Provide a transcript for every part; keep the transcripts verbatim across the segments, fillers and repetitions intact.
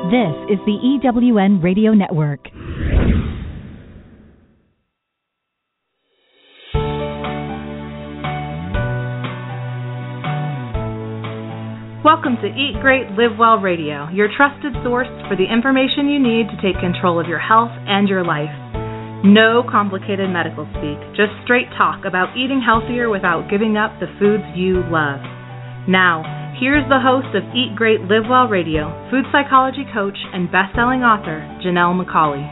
This is the E W N Radio Network. Welcome to Eat Great, Live Well Radio, your trusted source for the information you need to take control of your health and your life. No complicated medical speak, just straight talk about eating healthier without giving up the foods you love. Now, here's the host of Eat Great, Live Well Radio, food psychology coach and best-selling author, Janelle McCauley.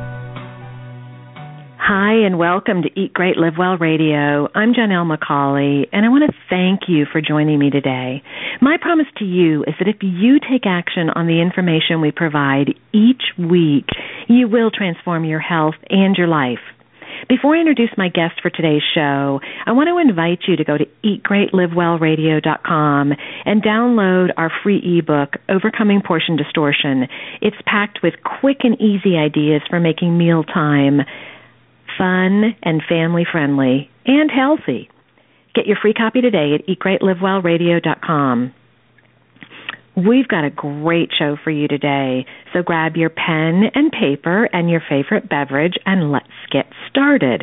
Hi, and welcome to Eat Great, Live Well Radio. I'm Janelle McCauley, and I want to thank you for joining me today. My promise to you is that if you take action on the information we provide each week, you will transform your health and your life. Before I introduce my guest for today's show, I want to invite you to go to eat great live well radio dot com and download our free ebook, Overcoming Portion Distortion. It's packed with quick and easy ideas for making mealtime fun and family-friendly and healthy. Get your free copy today at eat great live well radio dot com. We've got a great show for you today, so grab your pen and paper and your favorite beverage and let's get started.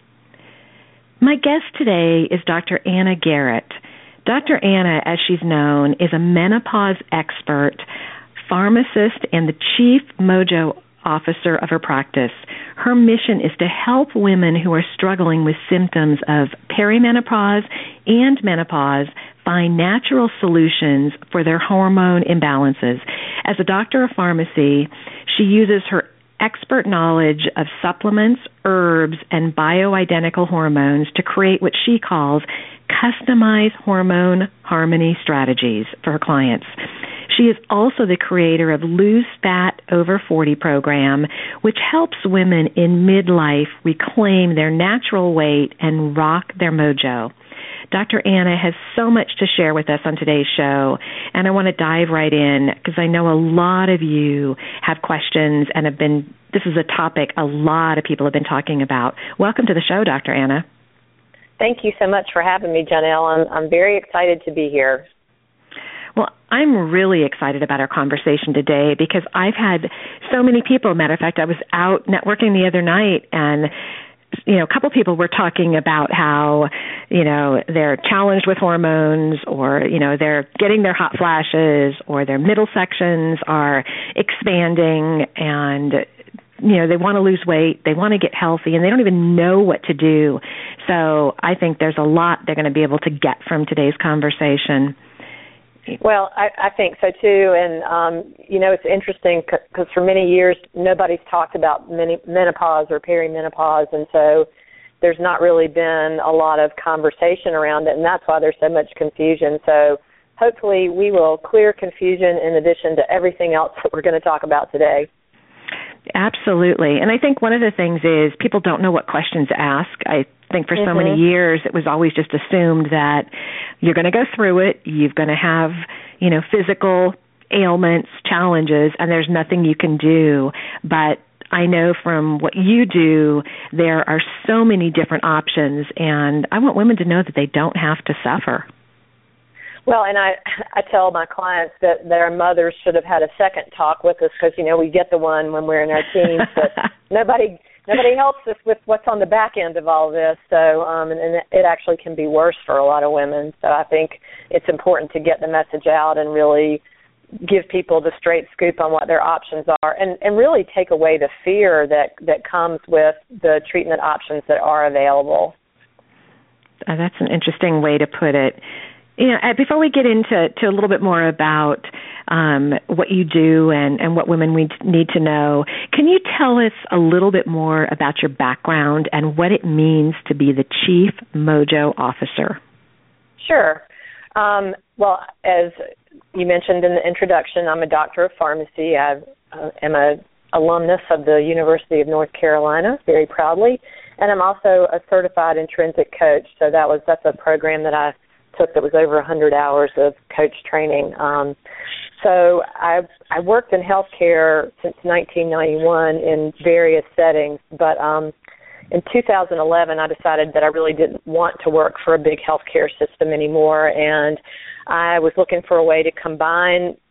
My guest today is Doctor Anna Garrett. Doctor Anna, as she's known, is a menopause expert, pharmacist, and the chief mojo officer of her practice. Her mission is to help women who are struggling with symptoms of perimenopause and menopause find natural solutions for their hormone imbalances. As a doctor of pharmacy, she uses her expert knowledge of supplements, herbs, and bioidentical hormones to create what she calls customized hormone harmony strategies for her clients. She is also the creator of Lose Fat Over forty program, which helps women in midlife reclaim their natural weight and rock their mojo. Doctor Anna has so much to share with us on today's show, and I want to dive right in because I know a lot of you have questions and have been, this is a topic a lot of people have been talking about. Welcome to the show, Doctor Anna. Thank you so much for having me, Janelle. I'm, I'm very excited to be here. Well, I'm really excited about our conversation today because I've had so many people. Matter of fact, I was out networking the other night, and you know, a couple people were talking about how, you know, they're challenged with hormones, or, you know, they're getting their hot flashes, or their middle sections are expanding, and, you know, they want to lose weight, they want to get healthy, and they don't even know what to do. So I think there's a lot they're going to be able to get from today's conversation. Well, I, I think so, too. And, um, you know, it's interesting because for many years nobody's talked about many, menopause or perimenopause, and so there's not really been a lot of conversation around it, and that's why there's so much confusion. So hopefully we will clear confusion in addition to everything else that we're going to talk about today. Absolutely. And I think one of the things is people don't know what questions to ask. I think for so mm-hmm. many years it was always just assumed that you're going to go through it, you're going to have, you know, physical ailments, challenges, and there's nothing you can do. But I know from what you do, there are so many different options, and I want women to know that they don't have to suffer. Well, and I I tell my clients that their mothers should have had a second talk with us because, you know, we get the one when we're in our teens, but nobody nobody helps us with what's on the back end of all this. So, um, and, and it actually can be worse for a lot of women. So I think it's important to get the message out and really give people the straight scoop on what their options are, and, and really take away the fear that, that comes with the treatment options that are available. Uh, that's an interesting way to put it. You know, before we get into to a little bit more about um, what you do and, and what women we need to know, can you tell us a little bit more about your background and what it means to be the Chief Mojo Officer? Sure. Um, well, as you mentioned in the introduction, I'm a doctor of pharmacy. I uh, am an alumnus of the University of North Carolina, very proudly, and I'm also a certified intrinsic coach. So that was that's a program that I took that was over one hundred hours of coach training. Um, so I I worked in healthcare since nineteen ninety-one in various settings, but um, in two thousand eleven I decided that I really didn't want to work for a big healthcare system anymore, and I was looking for a way to combine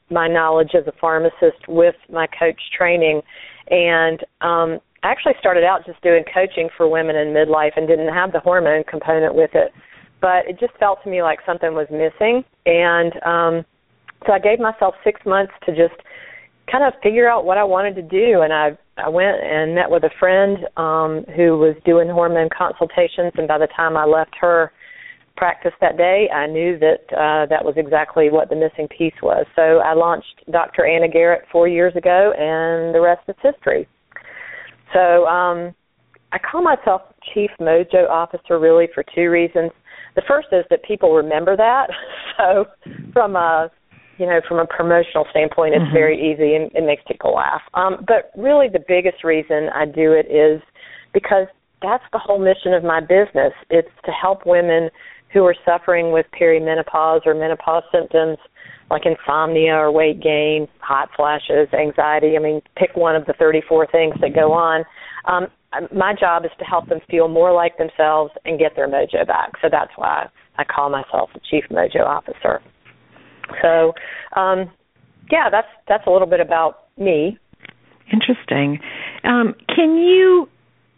my knowledge as a pharmacist with my coach training. And um, I actually started out just doing coaching for women in midlife and didn't have the hormone component with it. But it just felt to me like something was missing. And um, so I gave myself six months to just kind of figure out what I wanted to do. And I, I went and met with a friend um, who was doing hormone consultations. And by the time I left her practice that day, I knew that uh, that was exactly what the missing piece was. So I launched Doctor Anna Garrett four years ago, and the rest is history. So um, I call myself Chief Mojo Officer really for two reasons. The first is that people remember that. So from a you know from a promotional standpoint, it's mm-hmm. very easy and it makes people laugh. Um, but really, the biggest reason I do it is because that's the whole mission of my business. It's to help women who are suffering with perimenopause or menopause symptoms like insomnia or weight gain, hot flashes, anxiety. I mean, pick one of the thirty-four things that go on. Um, my job is to help them feel more like themselves and get their mojo back. So that's why I call myself a Chief Mojo Officer. So, um, yeah, that's that's a little bit about me. Interesting. Um, can you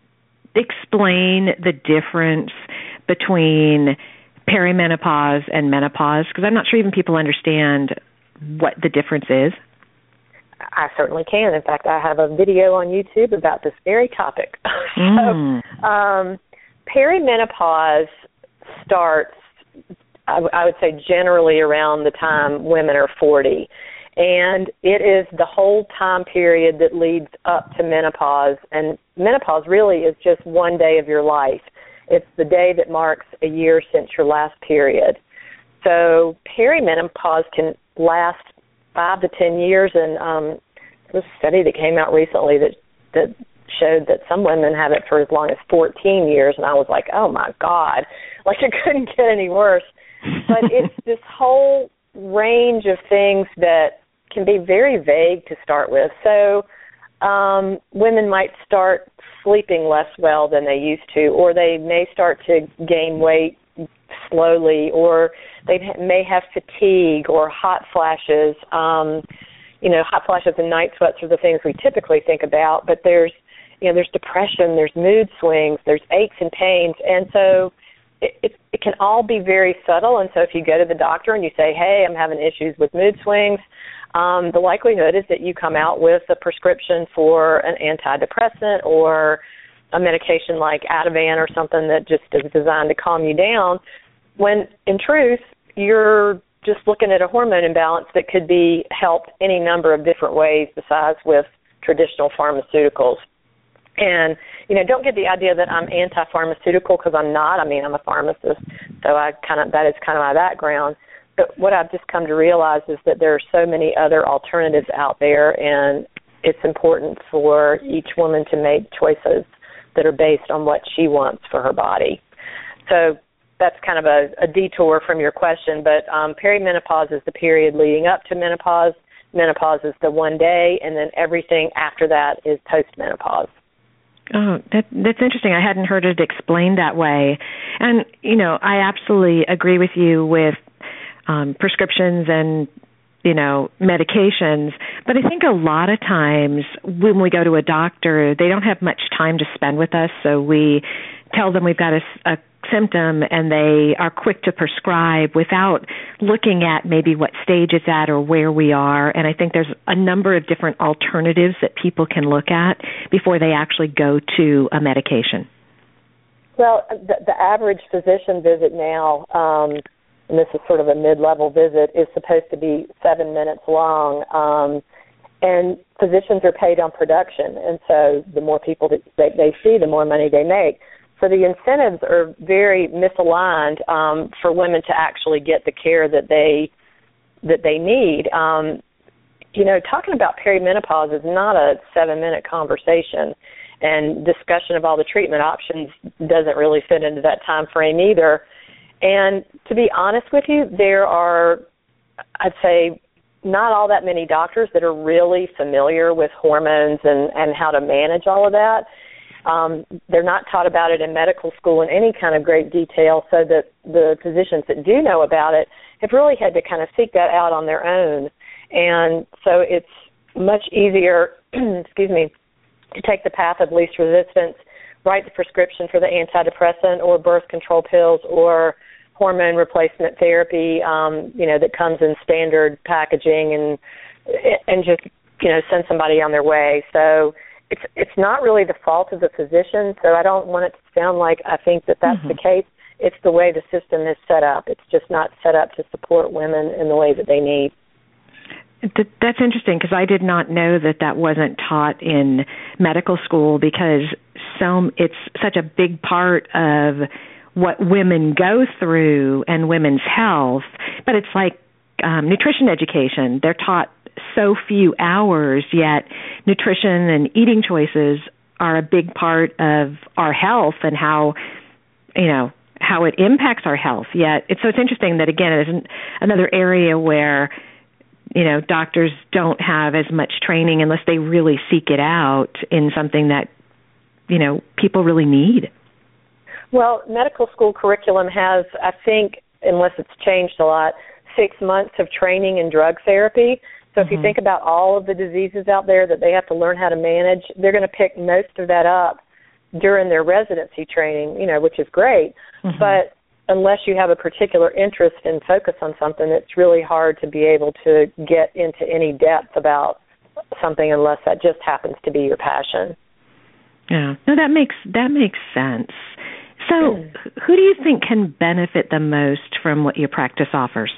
explain the difference between perimenopause and menopause? Because I'm not sure even people understand what the difference is. I certainly can. In fact, I have a video on YouTube about this very topic. Mm. so, um, perimenopause starts, I, w- I would say, generally around the time women are forty. And it is the whole time period that leads up to menopause. And menopause really is just one day of your life. It's the day that marks a year since your last period. So perimenopause can last five to ten years, and um, there was a study that came out recently that, that showed that some women have it for as long as fourteen years, and I was like, oh, my God, like it couldn't get any worse. But it's this whole range of things that can be very vague to start with. So um, women might start sleeping less well than they used to, or they may start to gain weight slowly, or they may have fatigue or hot flashes. Um, you know, hot flashes and night sweats are the things we typically think about, but there's, you know, there's depression, there's mood swings, there's aches and pains, and so it, it, it can all be very subtle. And so if you go to the doctor and you say, hey, I'm having issues with mood swings, Um, the likelihood is that you come out with a prescription for an antidepressant or a medication like Ativan or something that just is designed to calm you down, when in truth, you're just looking at a hormone imbalance that could be helped any number of different ways besides with traditional pharmaceuticals. And, you know, don't get the idea that I'm anti-pharmaceutical, because I'm not. I mean, I'm a pharmacist, so I kind of that is kind of my background. But what I've just come to realize is that there are so many other alternatives out there, and it's important for each woman to make choices that are based on what she wants for her body. So that's kind of a, a detour from your question, but um, perimenopause is the period leading up to menopause. Menopause is the one day, and then everything after that is postmenopause. Oh, that, that's interesting. I hadn't heard it explained that way. And, you know, I absolutely agree with you with Um, prescriptions and, you know, medications. But I think a lot of times when we go to a doctor, they don't have much time to spend with us. So we tell them we've got a, a symptom and they are quick to prescribe without looking at maybe what stage it's at or where we are. And I think there's a number of different alternatives that people can look at before they actually go to a medication. Well, the, the average physician visit now, um, and this is sort of a mid-level visit, is supposed to be seven minutes long. Um, and physicians are paid on production, and so the more people that they, they see, the more money they make. So the incentives are very misaligned um, for women to actually get the care that they that they need. Um, you know, talking about perimenopause is not a seven-minute conversation, and discussion of all the treatment options doesn't really fit into that time frame either. And to be honest with you, there are, I'd say, not all that many doctors that are really familiar with hormones and, and how to manage all of that. Um, they're not taught about it in medical school in any kind of great detail, so that the physicians that do know about it have really had to kind of seek that out on their own. And so it's much easier, excuse me, to take the path of least resistance, write the prescription for the antidepressant or birth control pills or hormone replacement therapy, um, you know, that comes in standard packaging, and and just, you know, send somebody on their way. So it's it's not really the fault of the physician, so I don't want it to sound like I think that that's mm-hmm. the case. It's the way the system is set up. It's just not set up to support women in the way that they need. That's interesting, because I did not know that that wasn't taught in medical school, because so it's such a big part of what women go through and women's health. But it's like um, nutrition education. They're taught so few hours, yet nutrition and eating choices are a big part of our health and how, you know, how it impacts our health. Yet it's so it's interesting that, again, it isn't another area where, you know, doctors don't have as much training unless they really seek it out in something that, you know, people really need. Well, medical school curriculum has, I think, unless it's changed a lot, six months of training in drug therapy. So mm-hmm. if you think about all of the diseases out there that they have to learn how to manage, they're going to pick most of that up during their residency training, you know, which is great. Mm-hmm. But unless you have a particular interest and focus on something, it's really hard to be able to get into any depth about something unless that just happens to be your passion. Yeah, no, that makes that makes sense. So, mm. who do you think can benefit the most from what your practice offers?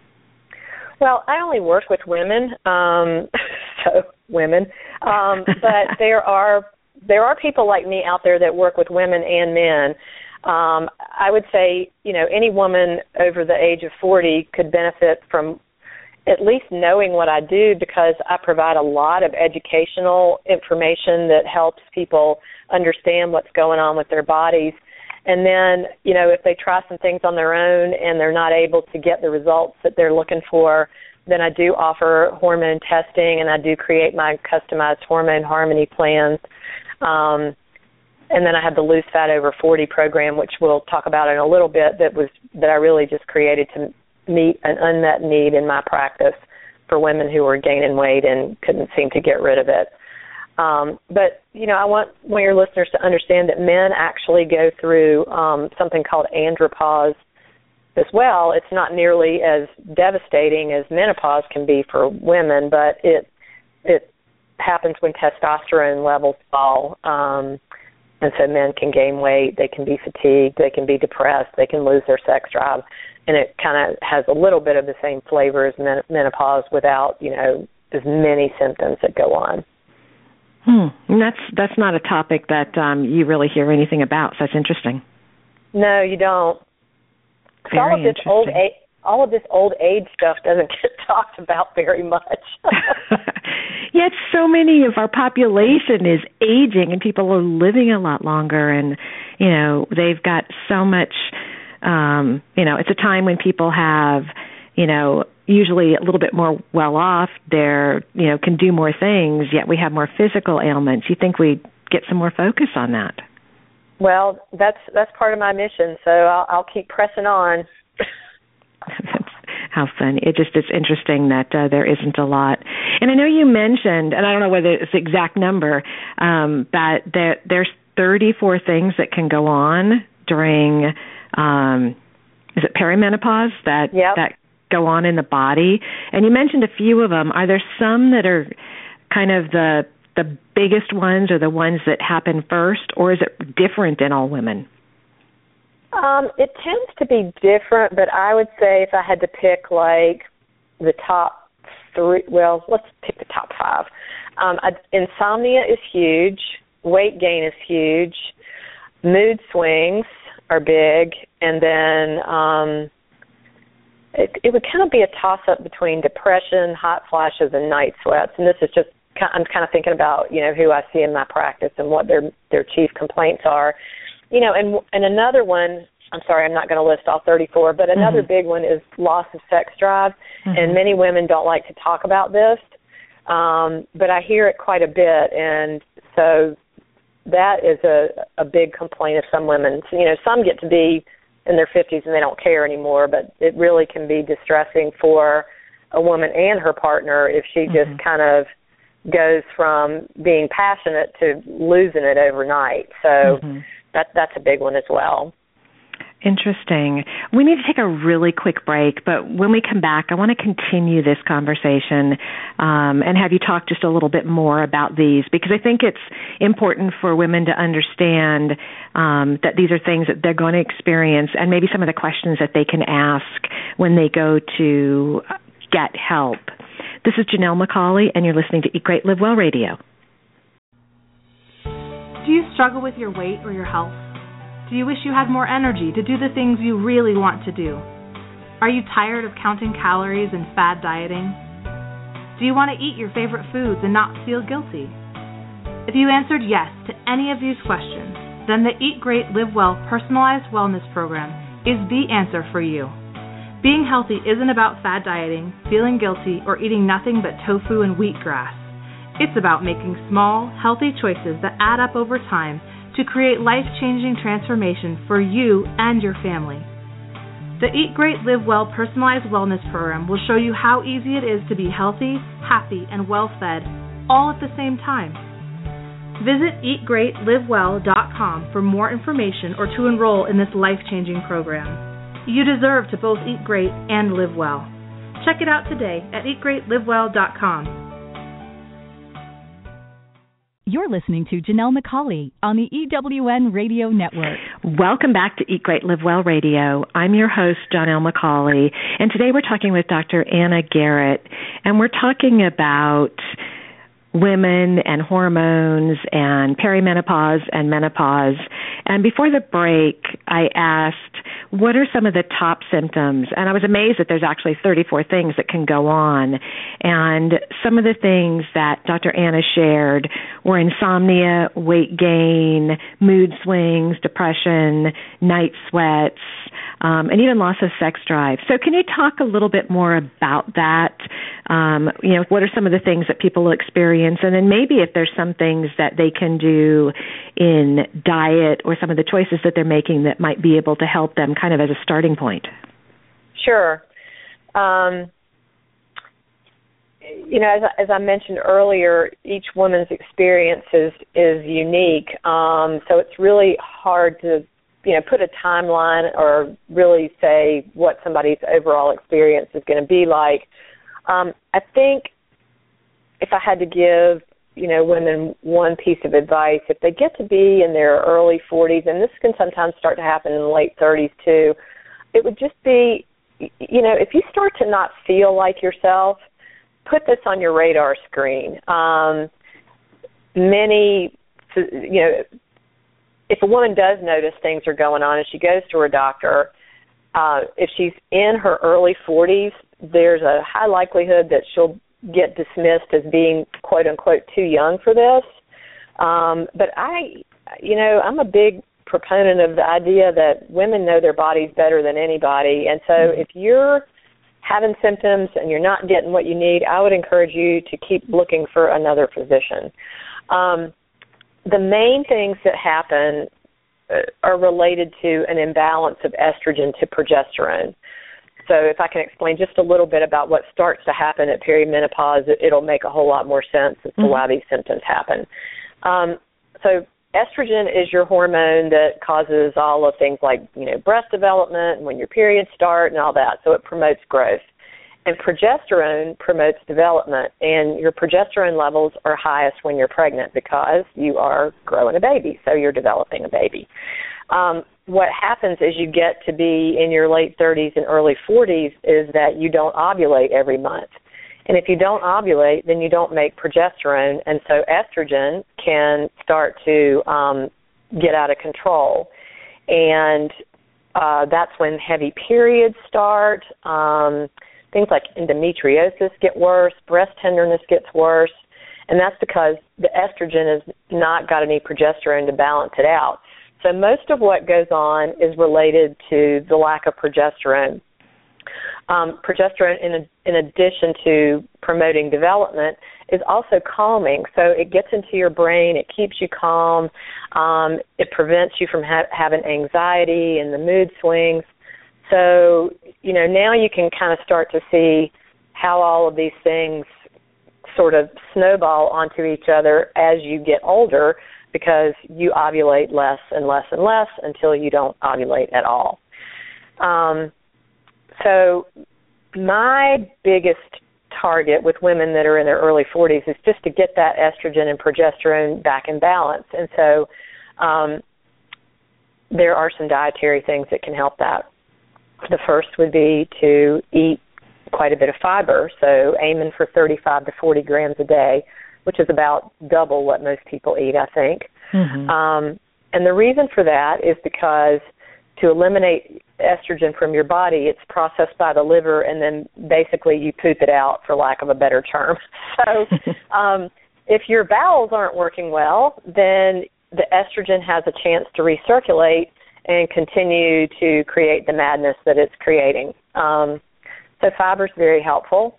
Well, I only work with women, um, so women, um, but there are there are people like me out there that work with women and men. Um, I would say, you know, any woman over the age of forty could benefit from at least knowing what I do, because I provide a lot of educational information that helps people understand what's going on with their bodies. And then, you know, if they try some things on their own and they're not able to get the results that they're looking for, then I do offer hormone testing, and I do create my customized hormone harmony plans. Um, And then I have the Lose Fat Over forty program, which we'll talk about in a little bit, that was that I really just created to meet an unmet need in my practice for women who were gaining weight and couldn't seem to get rid of it. Um, but, you know, I want, want your listeners to understand that men actually go through um, something called andropause as well. It's not nearly as devastating as menopause can be for women, but it it happens when testosterone levels fall. Um And so men can gain weight, they can be fatigued, they can be depressed, they can lose their sex drive. And it kind of has a little bit of the same flavor as men- menopause without, you know, as many symptoms that go on. Hmm. And that's that's not a topic that um, you really hear anything about, so that's interesting. No, you don't. Very all of this interesting. old age, all of this old age stuff doesn't get talked about very much. Yet so many of our population is aging, and people are living a lot longer, and, you know, they've got so much, um, you know, it's a time when people have, you know, usually a little bit more well off, they're, you know, can do more things, yet we have more physical ailments. You think we'd get some more focus on that? Well, that's that's part of my mission, so I'll, I'll keep pressing on. That's how fun. It just, it's interesting that uh, there isn't a lot. And I know you mentioned, and I don't know whether it's the exact number, um, but there, there's thirty-four things that can go on during, um, is it perimenopause, that yep. that go on in the body. And you mentioned a few of them. Are there some that are kind of the the biggest ones, or the ones that happen first, or is it different in all women? Um, it tends to be different, but I would say if I had to pick, like, the top three, well, let's pick the top five. Um, I, insomnia is huge. Weight gain is huge. Mood swings are big. And then um, it, it would kind of be a toss-up between depression, hot flashes, and night sweats. And this is just, I'm kind of thinking about, you know, who I see in my practice and what their their chief complaints are. You know, and and another one, I'm sorry, I'm not going to list all thirty-four, but another mm-hmm. big one is loss of sex drive, mm-hmm. and many women don't like to talk about this, um, but I hear it quite a bit, and so that is a, a big complaint of some women. So, you know, some get to be in their fifties and they don't care anymore, but it really can be distressing for a woman and her partner if she just mm-hmm. kind of goes from being passionate to losing it overnight. So mm-hmm. that that's a big one as well. Interesting. We need to take a really quick break, but when we come back, I want to continue this conversation um, and have you talk just a little bit more about these, because I think it's important for women to understand um, that these are things that they're going to experience and maybe some of the questions that they can ask when they go to get help. This is Janelle McCauley, and you're listening to Eat Great, Live Well Radio. Do you struggle with your weight or your health? Do you wish you had more energy to do the things you really want to do? Are you tired of counting calories and fad dieting? Do you want to eat your favorite foods and not feel guilty? If you answered yes to any of these questions, then the Eat Great, Live Well personalized wellness program is the answer for you. Being healthy isn't about fad dieting, feeling guilty, or eating nothing but tofu and wheatgrass. It's about making small, healthy choices that add up over time to create life-changing transformation for you and your family. The Eat Great, Live Well personalized wellness program will show you how easy it is to be healthy, happy, and well-fed all at the same time. Visit eat great live well dot com for more information or to enroll in this life-changing program. You deserve to both eat great and live well. Check it out today at eat great live well dot com. You're listening to Janelle McCauley on the E W N Radio Network. Welcome back to Eat Great, Live Well Radio. I'm your host, Janelle McCauley, and today we're talking with Doctor Anna Garrett, and we're talking about women and hormones and perimenopause and menopause. And before the break, I asked, what are some of the top symptoms? And I was amazed that there's actually thirty-four things that can go on. And some of the things that Doctor Anna shared were insomnia, weight gain, mood swings, depression, night sweats, um, and even loss of sex drive. So can you talk a little bit more about that? Um, you know, what are some of the things that people experience? And then maybe if there's some things that they can do in diet or some of the choices that they're making that might be able to help them kind of as a starting point. Sure. Um, you know, as, as I mentioned earlier, each woman's experience is, is unique. Um, so it's really hard to, you know, put a timeline or really say what somebody's overall experience is going to be like. Um, I think if I had to give, you know, women one piece of advice, if they get to be in their early forties, and this can sometimes start to happen in the late thirties too, it would just be, you know, if you start to not feel like yourself, put this on your radar screen. Um, many, you know, if a woman does notice things are going on and she goes to her doctor, uh, if she's in her early forties, there's a high likelihood that she'll get dismissed as being, quote unquote, too young for this. Um, but I, you know, I'm a big proponent of the idea that women know their bodies better than anybody. And so mm-hmm. if you're having symptoms and you're not getting what you need, I would encourage you to keep looking for another physician. Um, the main things that happen uh, are related to an imbalance of estrogen to progesterone. So if I can explain just a little bit about what starts to happen at perimenopause, it, it'll make a whole lot more sense as to mm-hmm. why these symptoms happen. Um, so estrogen is your hormone that causes all of things like, you know, breast development and when your periods start and all that. So it promotes growth. And progesterone promotes development. And your progesterone levels are highest when you're pregnant because you are growing a baby, so you're developing a baby. Um, what happens as you get to be in your late thirties and early forties is that you don't ovulate every month. And if you don't ovulate, then you don't make progesterone, and so estrogen can start to um, get out of control. And uh, that's when heavy periods start. Um, things like endometriosis get worse, breast tenderness gets worse, and that's because the estrogen has not got any progesterone to balance it out. So most of what goes on is related to the lack of progesterone. Um, progesterone, in, a, in addition to promoting development, is also calming. So it gets into your brain, it keeps you calm, um, it prevents you from ha- having anxiety and the mood swings. So, you know, now you can kind of start to see how all of these things sort of snowball onto each other as you get older, because you ovulate less and less and less until you don't ovulate at all. Um, so my biggest target with women that are in their early forties is just to get that estrogen and progesterone back in balance. And so um, there are some dietary things that can help that. The first would be to eat quite a bit of fiber, so aiming for thirty-five to forty grams a day, which is about double what most people eat, I think. Mm-hmm. Um, and the reason for that is because to eliminate estrogen from your body, it's processed by the liver, and then basically you poop it out, for lack of a better term. So um, if your bowels aren't working well, then the estrogen has a chance to recirculate and continue to create the madness that it's creating. Um, so fiber is very helpful.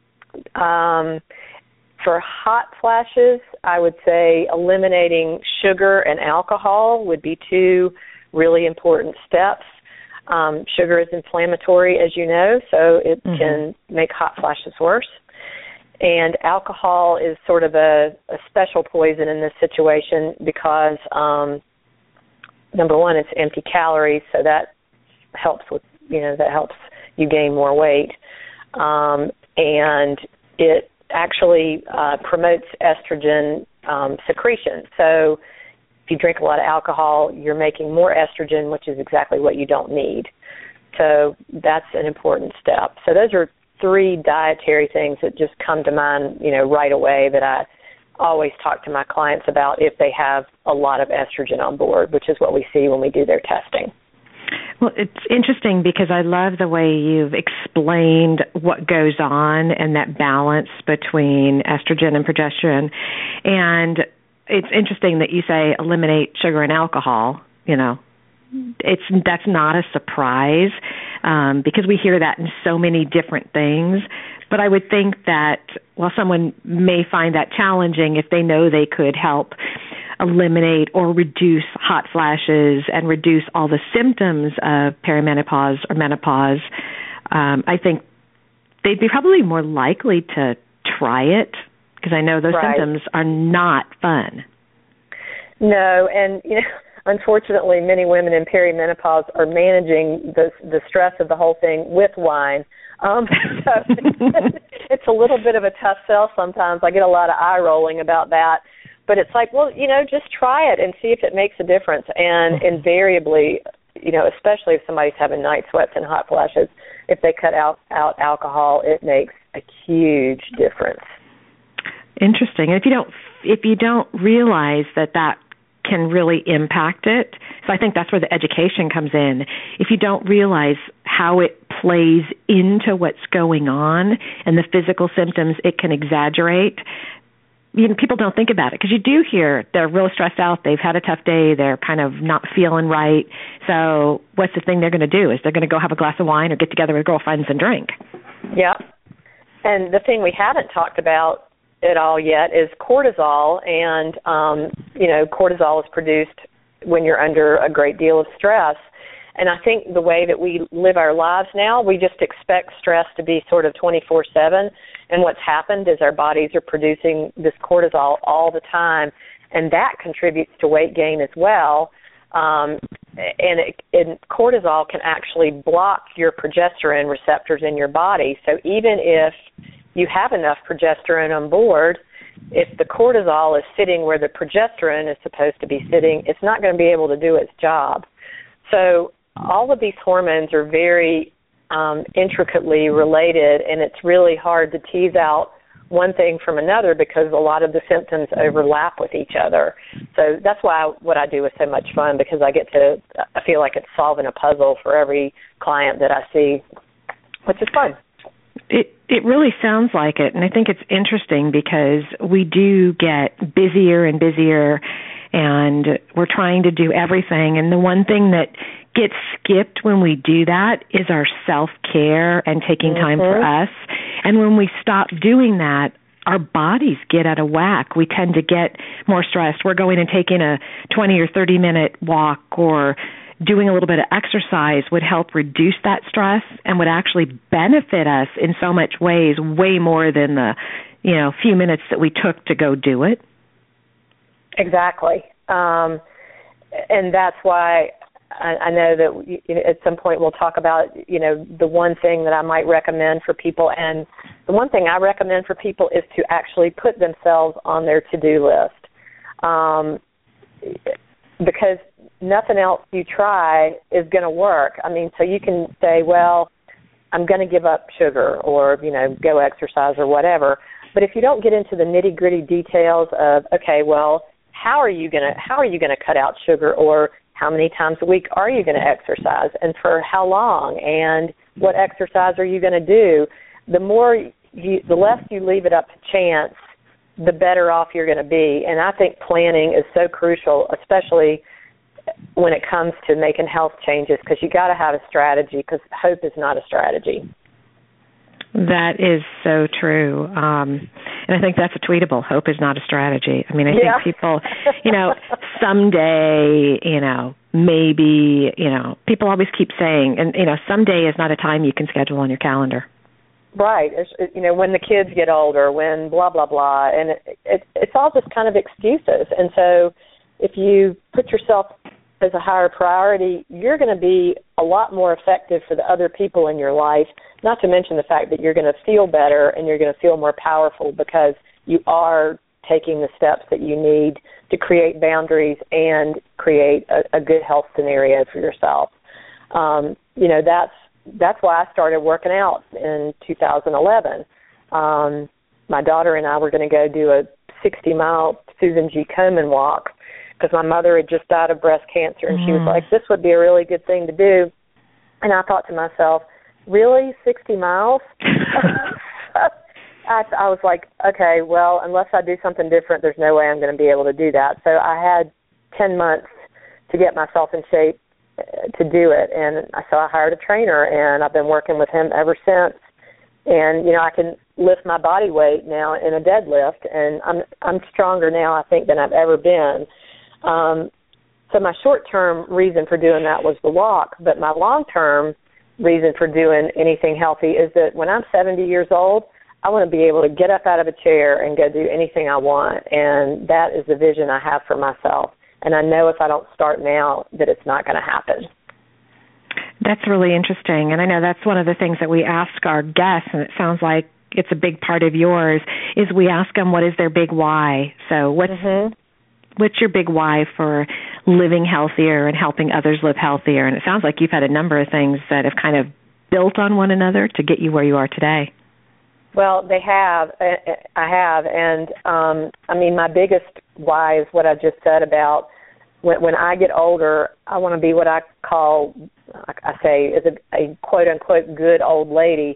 Um, for hot flashes, I would say eliminating sugar and alcohol would be two really important steps. Um, sugar is inflammatory, as you know, so it mm-hmm. can make hot flashes worse. And alcohol is sort of a, a special poison in this situation because, um, number one, it's empty calories, so that helps with, you know, that helps you gain more weight. Um, and it actually uh, promotes estrogen um, secretion. So if you drink a lot of alcohol, you're making more estrogen, which is exactly what you don't need. So that's an important step. So those are three dietary things that just come to mind, you know, right away that I always talk to my clients about if they have a lot of estrogen on board, which is what we see when we do their testing. Well, it's interesting because I love the way you've explained what goes on and that balance between estrogen and progesterone. And it's interesting that you say eliminate sugar and alcohol, you know. It's that's not a surprise um, because we hear that in so many different things. But I would think that while someone may find that challenging, if they know they could help eliminate or reduce hot flashes and reduce all the symptoms of perimenopause or menopause, um, I think they'd be probably more likely to try it because I know those right. symptoms are not fun. No, and you know, unfortunately, many women in perimenopause are managing the the stress of the whole thing with wine. Um, so it's a little bit of a tough sell sometimes. I get a lot of eye rolling about that. But it's like, well, you know, just try it and see if it makes a difference. And invariably, you know, especially if somebody's having night sweats and hot flashes, if they cut out, out alcohol, it makes a huge difference. Interesting. And if you don't, if you don't realize that that can really impact it, so I think that's where the education comes in. If you don't realize how it plays into what's going on and the physical symptoms it can exaggerate, you know, people don't think about it because you do hear they're real stressed out. They've had a tough day. They're kind of not feeling right. So what's the thing they're going to do? Is they're going to go have a glass of wine or get together with girlfriends and drink. Yeah. And the thing we haven't talked about at all yet is cortisol. And, um, you know, cortisol is produced when you're under a great deal of stress. And I think the way that we live our lives now, we just expect stress to be sort of twenty-four seven. And what's happened is our bodies are producing this cortisol all the time, and that contributes to weight gain as well. Um, and, it, and cortisol can actually block your progesterone receptors in your body. So even if you have enough progesterone on board, if the cortisol is sitting where the progesterone is supposed to be sitting, it's not going to be able to do its job. So all of these hormones are very um, intricately related, and it's really hard to tease out one thing from another because a lot of the symptoms overlap with each other. So that's why I, what I do is so much fun, because I get to, I feel like it's solving a puzzle for every client that I see, which is fun. It it really sounds like it, and I think it's interesting because we do get busier and busier, and we're trying to do everything. And the one thing that gets skipped when we do that is our self-care and taking mm-hmm. time for us. And when we stop doing that, our bodies get out of whack. We tend to get more stressed. We're going and taking a twenty or thirty minute walk or doing a little bit of exercise would help reduce that stress and would actually benefit us in so much ways, way more than the, you know, few minutes that we took to go do it. Exactly. Um, and that's why I, I know that you know, at some point we'll talk about, you know, the one thing that I might recommend for people. And the one thing I recommend for people is to actually put themselves on their to-do list. Um, because nothing else you try is going to work. I mean, so you can say, well, I'm going to give up sugar or, you know, go exercise or whatever. But if you don't get into the nitty-gritty details of, okay, well, how are you going to how are you going to cut out sugar, or how many times a week are you going to exercise, and for how long, and what exercise are you going to do? The more you, the less you leave it up to chance, the better off you're going to be. And I think planning is so crucial, especially when it comes to making health changes, because you got to have a strategy, because hope is not a strategy. That is so true. Um, and I think that's a tweetable. Hope is not a strategy. I mean, I yeah. think people, you know, someday, you know, maybe, you know, people always keep saying, and, you know, someday is not a time you can schedule on your calendar. Right. It's, you know, when the kids get older, when blah, blah, blah. And it, it, it's all just kind of excuses. And so if you put yourself as a higher priority, you're going to be a lot more effective for the other people in your life, not to mention the fact that you're going to feel better and you're going to feel more powerful because you are taking the steps that you need to create boundaries and create a, a good health scenario for yourself. Um, you know, that's that's why I started working out in two thousand eleven. Um, my daughter and I were going to go do a sixty-mile Susan G. Komen walk, because my mother had just died of breast cancer, and mm. she was like, this would be a really good thing to do. And I thought to myself, really, sixty miles? I, I was like, okay, well, unless I do something different, there's no way I'm going to be able to do that. So I had ten months to get myself in shape to do it. And so I hired a trainer, and I've been working with him ever since. And, you know, I can lift my body weight now in a deadlift, and I'm I'm stronger now, I think, than I've ever been. Um, so my short-term reason for doing that was the walk, but my long-term reason for doing anything healthy is that when I'm seventy years old, I want to be able to get up out of a chair and go do anything I want, and that is the vision I have for myself. And I know if I don't start now that it's not going to happen. That's really interesting, and I know that's one of the things that we ask our guests, and it sounds like it's a big part of yours, is we ask them what is their big why. So what's mm-hmm. what's your big why for living healthier and helping others live healthier? And it sounds like you've had a number of things that have kind of built on one another to get you where you are today. Well, they have. I have. And, um, I mean, my biggest why is what I just said about when, when I get older, I want to be what I call, I say, is a, a quote-unquote good old lady.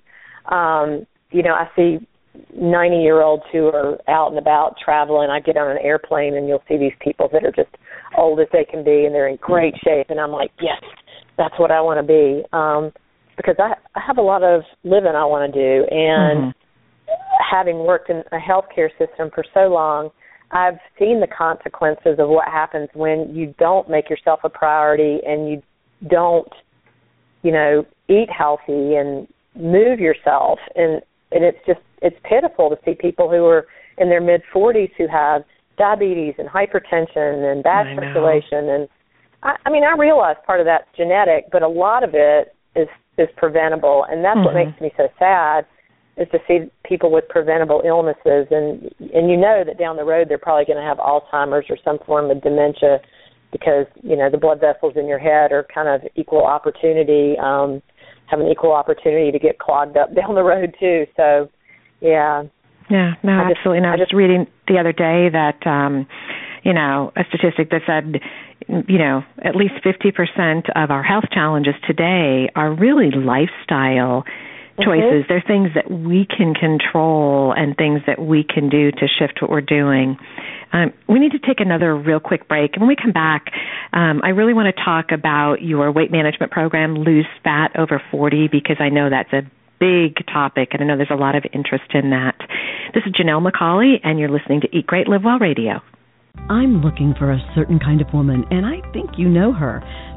Um, you know, I see ninety-year-olds who are out and about traveling. I get on an airplane, and you'll see these people that are just old as they can be, and they're in great shape. And I'm like, yes, that's what I want to be, um, because I, I have a lot of living I want to do. And mm-hmm. having worked in a healthcare system for so long, I've seen the consequences of what happens when you don't make yourself a priority and you don't, you know, eat healthy and move yourself. And, and it's just, it's pitiful to see people who are in their mid-forties who have diabetes and hypertension and bad circulation. And, I, I mean, I realize part of that's genetic, but a lot of it is, is preventable. And that's mm-hmm. what makes me so sad, is to see people with preventable illnesses. And, and you know that down the road they're probably going to have Alzheimer's or some form of dementia because, you know, the blood vessels in your head are kind of equal opportunity, um, have an equal opportunity to get clogged up down the road too. So, yeah. Yeah, no, I just, absolutely. No, I was just reading the other day that, um, you know, a statistic that said, you know, at least fifty percent of our health challenges today are really lifestyle choices. Mm-hmm. They're things that we can control and things that we can do to shift what we're doing. Um, we need to take another real quick break. And when we come back, um, I really want to talk about your weight management program, Lose Fat Over forty, because I know that's a big topic, and I know there's a lot of interest in that. This is Janelle McCauley, and you're listening to Eat Great, Live Well Radio. I'm looking for a certain kind of woman, and I think you know her.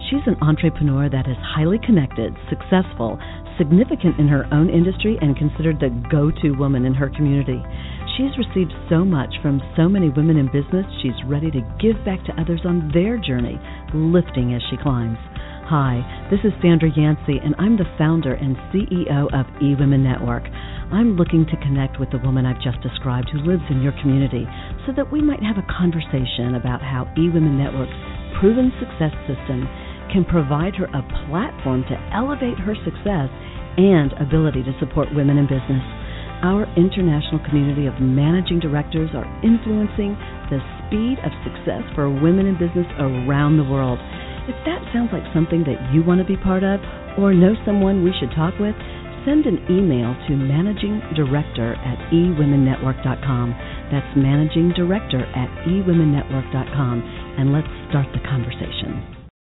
She's an entrepreneur that is highly connected, successful, significant in her own industry, and considered the go-to woman in her community. She's received so much from so many women in business, she's ready to give back to others on their journey, lifting as she climbs. Hi, this is Sandra Yancey, and I'm the founder and C E O of eWomen Network. I'm looking to connect with the woman I've just described who lives in your community so that we might have a conversation about how eWomen Network's proven success system can provide her a platform to elevate her success and ability to support women in business. Our international community of managing directors are influencing the speed of success for women in business around the world. If that sounds like something that you want to be part of or know someone we should talk with, send an email to managing director at e women network dot com. That's managing director at e women network dot com, and let's start the conversation.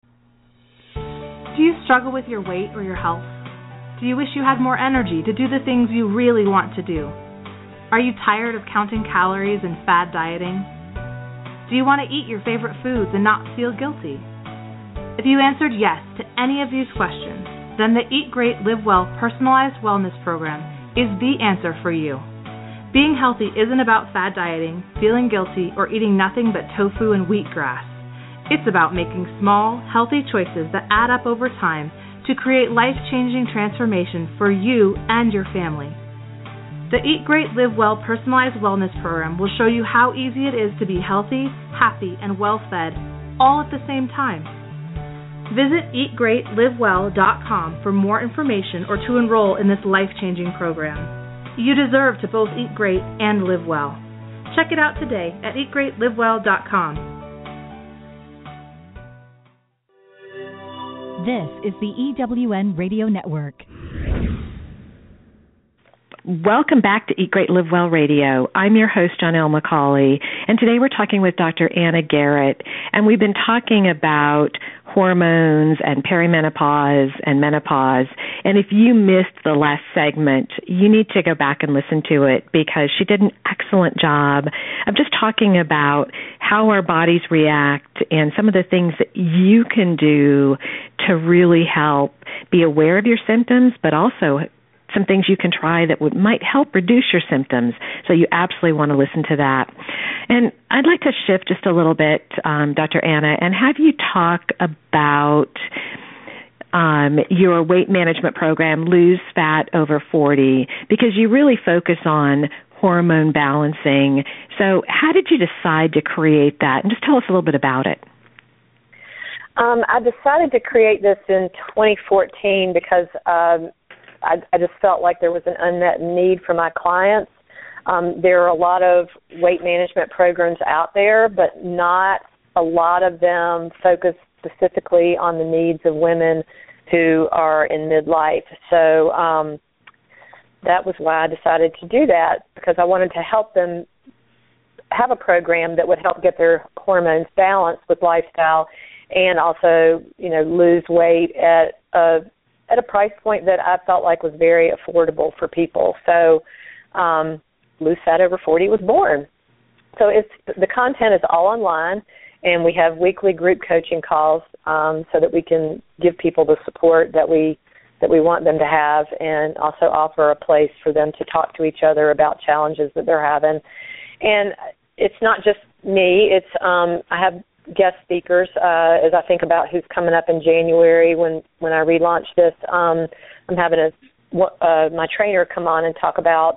Do you struggle with your weight or your health? Do you wish you had more energy to do the things you really want to do? Are you tired of counting calories and fad dieting? Do you want to eat your favorite foods and not feel guilty? If you answered yes to any of these questions, then the Eat Great, Live Well personalized wellness program is the answer for you. Being healthy isn't about fad dieting, feeling guilty, or eating nothing but tofu and wheatgrass. It's about making small, healthy choices that add up over time to create life-changing transformation for you and your family. The Eat Great, Live Well personalized wellness program will show you how easy it is to be healthy, happy, and well-fed all at the same time. Visit eat great live well dot com for more information or to enroll in this life-changing program. You deserve to both eat great and live well. Check it out today at eat great live well dot com. This is the E W N Radio Network. Welcome back to Eat Great, Live Well Radio. I'm your host, Janelle McCauley, and today we're talking with Doctor Anna Garrett, and we've been talking about hormones and perimenopause and menopause. And if you missed the last segment, you need to go back and listen to it because she did an excellent job of just talking about how our bodies react and some of the things that you can do to really help be aware of your symptoms, but also some things you can try that would might help reduce your symptoms. So you absolutely want to listen to that. And I'd like to shift just a little bit, um, Doctor Anna, and have you talk about um, your weight management program, Lose Fat Over forty, because you really focus on hormone balancing. So how did you decide to create that? And just tell us a little bit about it. Um, I decided to create this in twenty fourteen because um, I, I just felt like there was an unmet need for my clients. Um, there are a lot of weight management programs out there, but not a lot of them focus specifically on the needs of women who are in midlife. So um, that was why I decided to do that, because I wanted to help them have a program that would help get their hormones balanced with lifestyle and also, you know, lose weight at a at a price point that I felt like was very affordable for people. So um, Lose Fat Over forty was born. So it's the content is all online, and we have weekly group coaching calls um, so that we can give people the support that we that we want them to have, and also offer a place for them to talk to each other about challenges that they're having. And it's not just me. It's um, I have guest speakers uh, as I think about who's coming up in January when, when I relaunch this. Um, I'm having a, uh, my trainer come on and talk about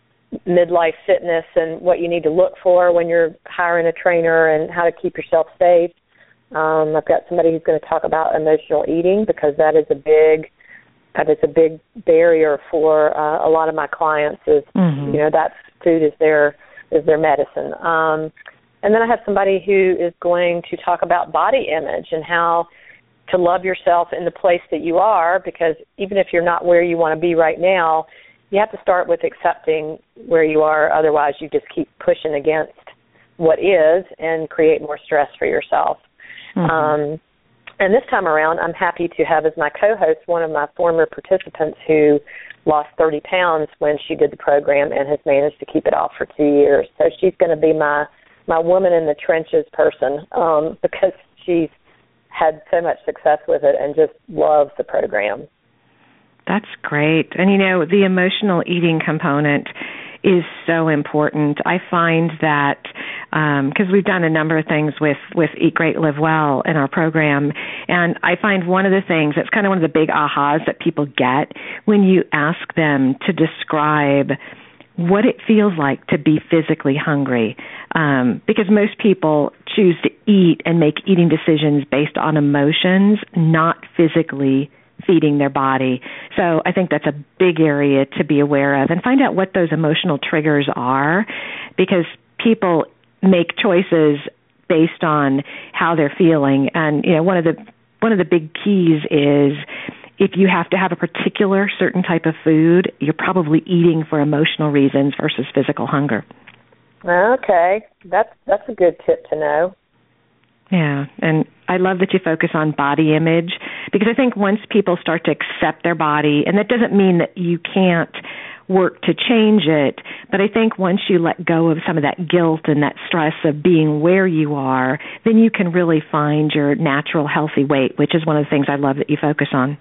midlife fitness and what you need to look for when you're hiring a trainer and how to keep yourself safe. Um, I've got somebody who's going to talk about emotional eating, because that is a big that is a big barrier for uh, a lot of my clients. Is mm-hmm. you know that food is their is their medicine. Um, And then I have somebody who is going to talk about body image and how to love yourself in the place that you are, because even if you're not where you want to be right now, you have to start with accepting where you are. Otherwise, you just keep pushing against what is and create more stress for yourself. Mm-hmm. Um, and this time around, I'm happy to have as my co-host one of my former participants who lost thirty pounds when she did the program and has managed to keep it off for two years. So she's going to be my my woman in the trenches person, um, because she's had so much success with it and just loves the program. That's great. And, you know, the emotional eating component is so important. I find that because um, we've done a number of things with, with Eat Great, Live Well in our program, and I find one of the things that's kind of one of the big ahas that people get when you ask them to describe what it feels like to be physically hungry, um, because most people choose to eat and make eating decisions based on emotions, not physically feeding their body. So I think that's a big area to be aware of and find out what those emotional triggers are, because people make choices based on how they're feeling. And, you know, one of the one of the big keys is if you have to have a particular certain type of food, you're probably eating for emotional reasons versus physical hunger. Okay. That's that's a good tip to know. Yeah, and I love that you focus on body image, because I think once people start to accept their body, and that doesn't mean that you can't work to change it, but I think once you let go of some of that guilt and that stress of being where you are, then you can really find your natural healthy weight, which is one of the things I love that you focus on.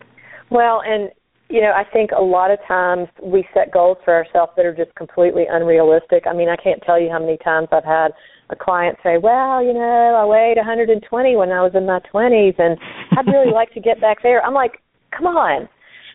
Well, and, you know, I think a lot of times we set goals for ourselves that are just completely unrealistic. I mean, I can't tell you how many times I've had a client say, well, you know, I weighed one hundred twenty when I was in my twenties, and I'd really like to get back there. I'm like, come on.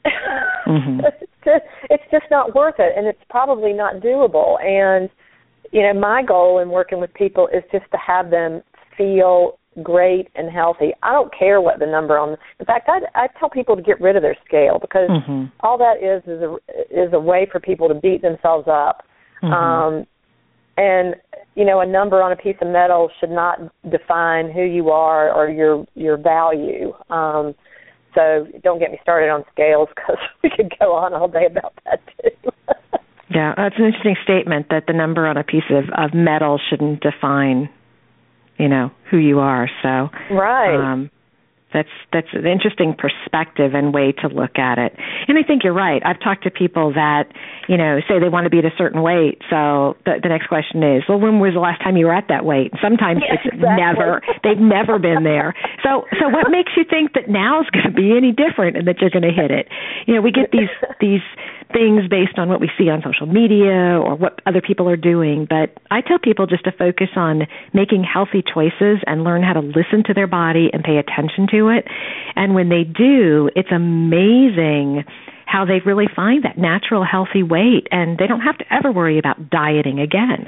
Mm-hmm. it's, just, it's just not worth it, and it's probably not doable. And, you know, my goal in working with people is just to have them feel great and healthy. I don't care what the number on. In fact, I, I tell people to get rid of their scale, because mm-hmm. all that is is a, is a way for people to beat themselves up. Mm-hmm. Um, and, you know, a number on a piece of metal should not define who you are or your your value. Um, so don't get me started on scales, because we could go on all day about that too. Yeah, that's an interesting statement, that the number on a piece of, of metal shouldn't define, you know, who you are. So right. Um, that's that's an interesting perspective and way to look at it. And I think you're right. I've talked to people that, you know, say they want to be at a certain weight. So the, the next question is, well, when was the last time you were at that weight? And sometimes yes, it's exactly. never. They've never been there. So so what makes you think that now is going to be any different and that you're going to hit it? You know, we get these these things based on what we see on social media or what other people are doing. But I tell people just to focus on making healthy choices and learn how to listen to their body and pay attention to it. And when they do, it's amazing how they really find that natural healthy weight, and they don't have to ever worry about dieting again.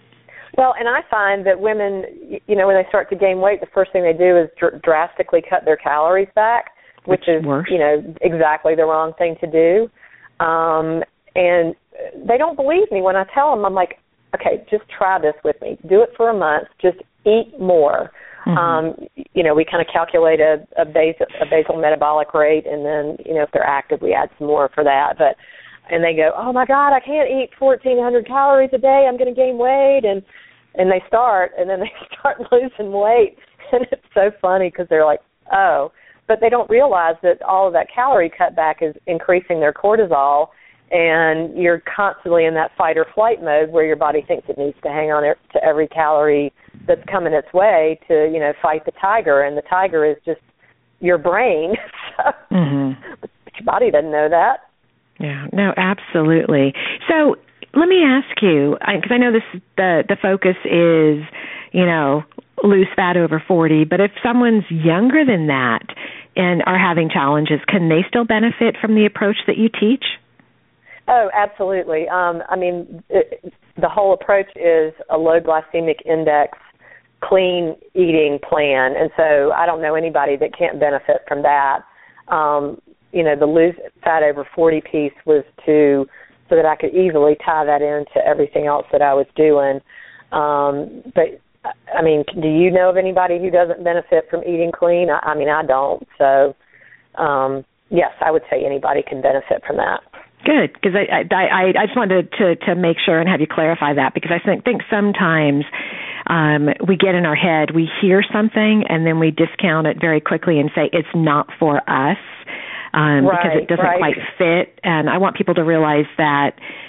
Well, and I find that women, you know, when they start to gain weight, the first thing they do is dr- drastically cut their calories back, which is, worse. you know, exactly the wrong thing to do. Um, and they don't believe me when I tell them. I'm like, okay, just try this with me. Do it for a month. Just eat more. Mm-hmm. Um, you know, we kind of calculate a, a, basal, a basal metabolic rate, and then, you know, if they're active, we add some more for that. But and they go, oh my God, I can't eat fourteen hundred calories a day. I'm going to gain weight, and and they start, and then they start losing weight, and it's so funny because they're like, oh, but they don't realize that all of that calorie cutback is increasing their cortisol, and you're constantly in that fight or flight mode where your body thinks it needs to hang on to every calorie that's coming its way to, you know, fight the tiger, and the tiger is just your brain. So, mm-hmm. But your body doesn't know that. Yeah, no, absolutely. So let me ask you, because I, I know this the the focus is, you know, lose fat over forty, but if someone's younger than that and are having challenges, can they still benefit from the approach that you teach? Oh, absolutely. Um, I mean, it, the whole approach is a low glycemic index, clean eating plan, and so I don't know anybody that can't benefit from that. Um, you know, the lose fat over forty piece was to so that I could easily tie that into everything else that I was doing. Um, but I mean, do you know of anybody who doesn't benefit from eating clean? I, I mean, I don't. So, um, yes, I would say anybody can benefit from that. Good, because I, I I just wanted to, to make sure and have you clarify that, because I think, think sometimes um, we get in our head, we hear something, and then we discount it very quickly and say it's not for us um, right, because it doesn't right. quite fit. And I want people to realize that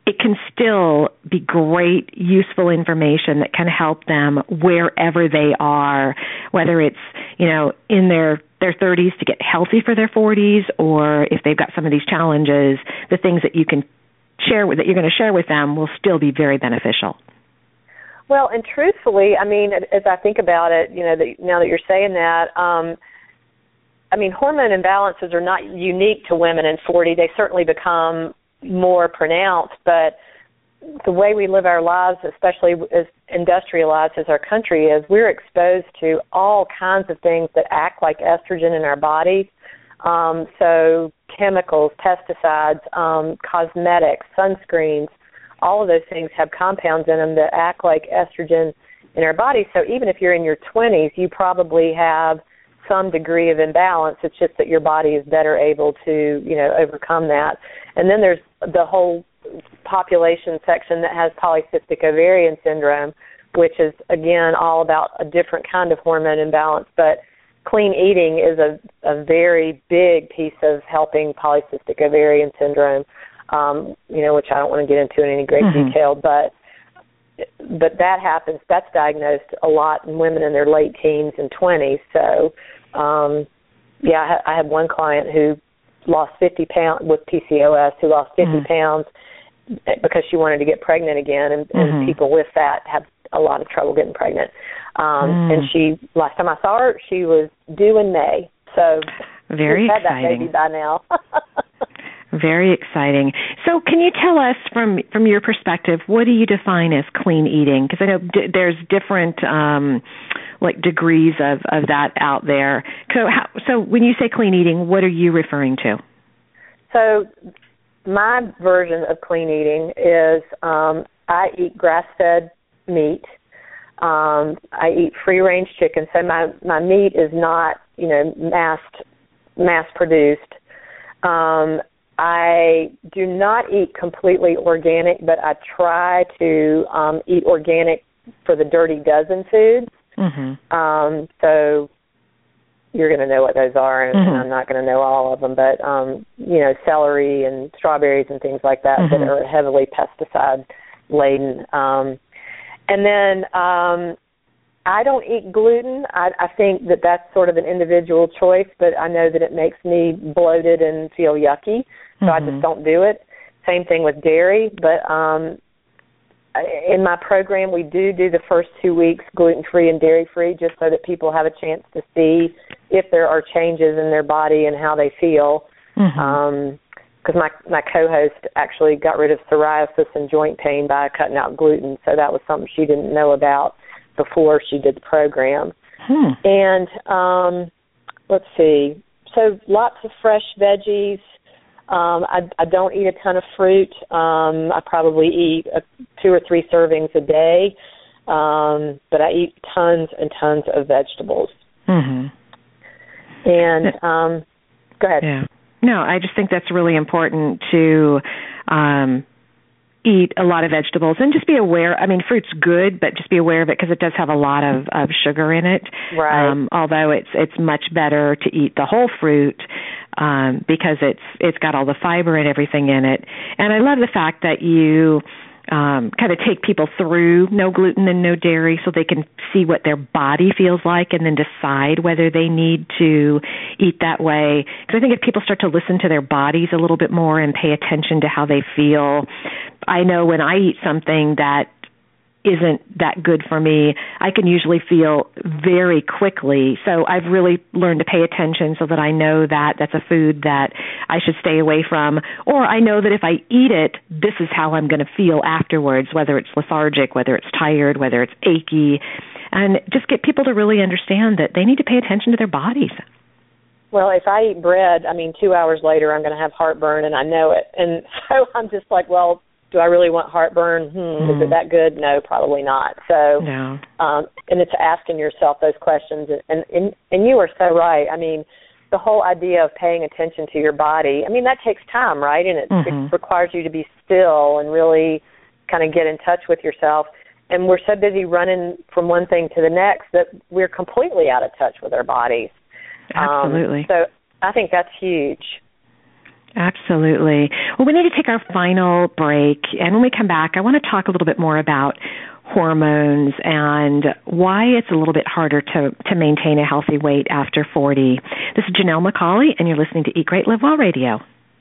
it can still be great, useful information that can help them wherever they are, whether it's, you know, in their, their thirties to get healthy for their forties, or if they've got some of these challenges, the things that you can share with, that you're going to share with them will still be very beneficial. Well, and truthfully, I mean, as I think about it, you know, that now that you're saying that, um, I mean, hormone imbalances are not unique to women in forty. They certainly become more pronounced, but the way we live our lives, especially as industrialized as our country is, we're exposed to all kinds of things that act like estrogen in our bodies. Um, so chemicals, pesticides, um, cosmetics, sunscreens, all of those things have compounds in them that act like estrogen in our body. So even if you're in your twenties, you probably have some degree of imbalance. It's just that your body is better able to, you know, overcome that. And then there's the whole population section that has polycystic ovarian syndrome, which is, again, all about a different kind of hormone imbalance. But clean eating is a, a very big piece of helping polycystic ovarian syndrome, um, you know, which I don't want to get into in any great mm-hmm. detail, but but that happens. That's diagnosed a lot in women in their late teens and twenties. So, um, yeah, I, ha- I had one client who lost fifty pounds with P C O S, who lost fifty mm-hmm. pounds because she wanted to get pregnant again, and, and mm-hmm. people with that have a lot of trouble getting pregnant. Um, mm. And she, last time I saw her, she was due in May. So very she's had exciting. That baby by now. Very exciting. So can you tell us from, from your perspective, what do you define as clean eating? Because I know d- there's different um, like degrees of, of that out there. So, how, so when you say clean eating, what are you referring to? So my version of clean eating is um, I eat grass-fed meat. Um, I eat free-range chicken, so my, my meat is not, you know, massed, mass-produced. Um, I do not eat completely organic, but I try to um, eat organic for the Dirty Dozen foods. Mm-hmm. Um, so you're going to know what those are, and, mm-hmm. and I'm not going to know all of them, but, um, you know, celery and strawberries and things like that mm-hmm. that are heavily pesticide-laden. Um, and then um, I don't eat gluten. I, I think that that's sort of an individual choice, but I know that it makes me bloated and feel yucky, so mm-hmm. I just don't do it. Same thing with dairy, but um, in my program we do do the first two weeks gluten-free and dairy-free just so that people have a chance to see if there are changes in their body and how they feel. Mm-hmm. Um, because my, my co-host actually got rid of psoriasis and joint pain by cutting out gluten, so that was something she didn't know about before she did the program. Hmm. And um, let's see, so lots of fresh veggies. Um, I, I don't eat a ton of fruit. Um, I probably eat a, two or three servings a day, um, but I eat tons and tons of vegetables. Mm-hmm. And um, go ahead. Yeah. No, I just think that's really important to um, eat a lot of vegetables and just be aware. I mean, fruit's good, but just be aware of it because it does have a lot of, of sugar in it. Right. Um, although it's it's much better to eat the whole fruit um, because it's it's got all the fiber and everything in it. And I love the fact that you um, kind of take people through no gluten and no dairy so they can see what their body feels like and then decide whether they need to eat that way. Because I think if people start to listen to their bodies a little bit more and pay attention to how they feel, I know when I eat something that isn't that good for me, I can usually feel very quickly. So I've really learned to pay attention so that I know that that's a food that I should stay away from. Or I know that if I eat it, this is how I'm going to feel afterwards, whether it's lethargic, whether it's tired, whether it's achy. And just get people to really understand that they need to pay attention to their bodies. Well, if I eat bread, I mean, two hours later I'm going to have heartburn, and I know it. And so I'm just like, well, do I really want heartburn? Hmm, mm. Is it that good? No, probably not. So, no. um, and it's asking yourself those questions. And, and and you are so right. I mean, the whole idea of paying attention to your body, I mean, that takes time, right? And it, mm-hmm. it requires you to be still and really kind of get in touch with yourself. And we're so busy running from one thing to the next that we're completely out of touch with our bodies. Absolutely. Um, so I think that's huge. Absolutely. Well, we need to take our final break, and when we come back, I want to talk a little bit more about hormones and why it's a little bit harder to, to maintain a healthy weight after forty. This is Janelle McCauley, and you're listening to Eat Great, Live Well Radio.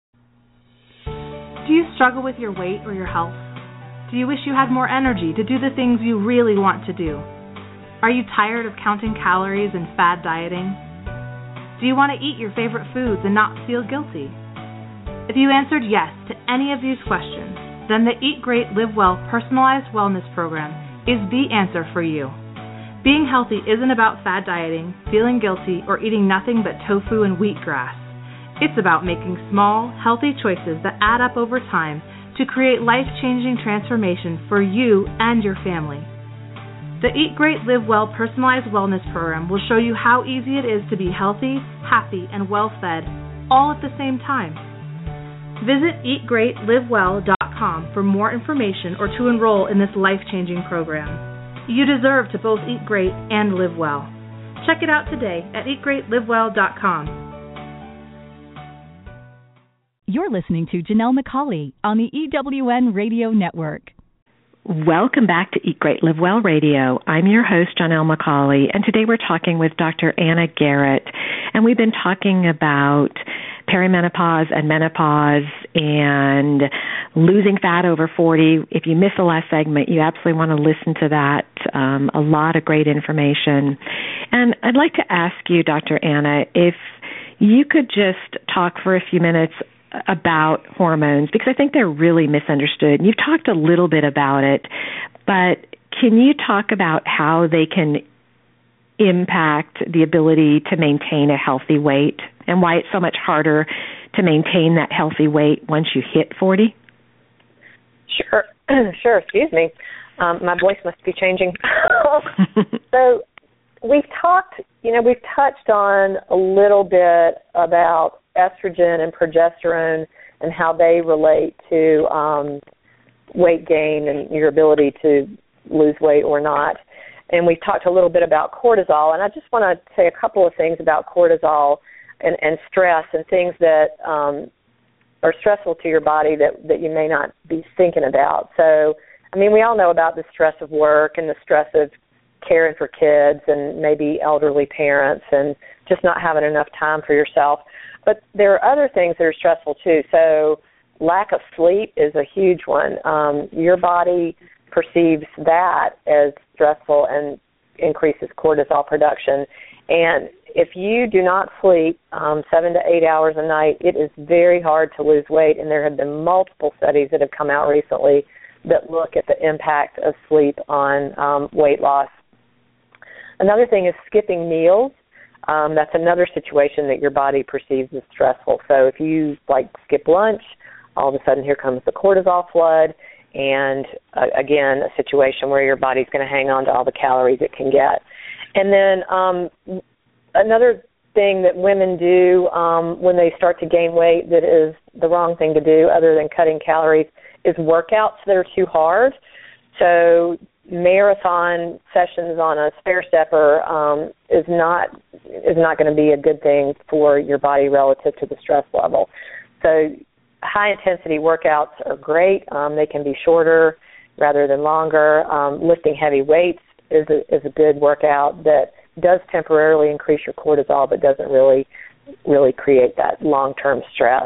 Do you struggle with your weight or your health? Do you wish you had more energy to do the things you really want to do? Are you tired of counting calories and fad dieting? Do you want to eat your favorite foods and not feel guilty? If you answered yes to any of these questions, then the Eat Great, Live Well Personalized Wellness Program is the answer for you. Being healthy isn't about fad dieting, feeling guilty, or eating nothing but tofu and wheatgrass. It's about making small, healthy choices that add up over time to create life-changing transformation for you and your family. The Eat Great, Live Well Personalized Wellness Program will show you how easy it is to be healthy, happy, and well-fed all at the same time. Visit eat great live well dot com for more information or to enroll in this life-changing program. You deserve to both eat great and live well. Check it out today at eat great live well dot com. You're listening to Janelle McCauley on the E W N Radio Network. Welcome back to Eat Great, Live Well Radio. I'm your host, Janelle McCauley, and today we're talking with Doctor Anna Garrett, and we've been talking about perimenopause and menopause and losing fat over forty. If you missed the last segment, you absolutely want to listen to that. Um, a lot of great information. And I'd like to ask you, Doctor Anna, if you could just talk for a few minutes about hormones, because I think they're really misunderstood. You've talked a little bit about it, but can you talk about how they can impact the ability to maintain a healthy weight and why it's so much harder to maintain that healthy weight once you hit forty? Sure. Sure. Excuse me. Um, my voice must be changing. So we've talked, you know, we've touched on a little bit about estrogen and progesterone and how they relate to um, weight gain and your ability to lose weight or not. And we've talked a little bit about cortisol, and I just want to say a couple of things about cortisol and, and stress and things that um, are stressful to your body that, that you may not be thinking about. So, I mean, we all know about the stress of work and the stress of caring for kids and maybe elderly parents and just not having enough time for yourself. But there are other things that are stressful too. So lack of sleep is a huge one. Um, your body perceives that as stressful and increases cortisol production. And if you do not sleep um, seven to eight hours a night, it is very hard to lose weight. And there have been multiple studies that have come out recently that look at the impact of sleep on um, weight loss. Another thing is skipping meals. Um, that's another situation that your body perceives as stressful. So if you, like, skip lunch, all of a sudden here comes the cortisol flood, and, uh, again, a situation where your body's going to hang on to all the calories it can get. And then um, another thing that women do um, when they start to gain weight that is the wrong thing to do other than cutting calories is workouts that are too hard. So marathon sessions on a stair stepper um, is not is not going to be a good thing for your body relative to the stress level. So high intensity workouts are great. Um, they can be shorter rather than longer. Um, lifting heavy weights is a, is a good workout that does temporarily increase your cortisol, but doesn't really really create that long-term stress.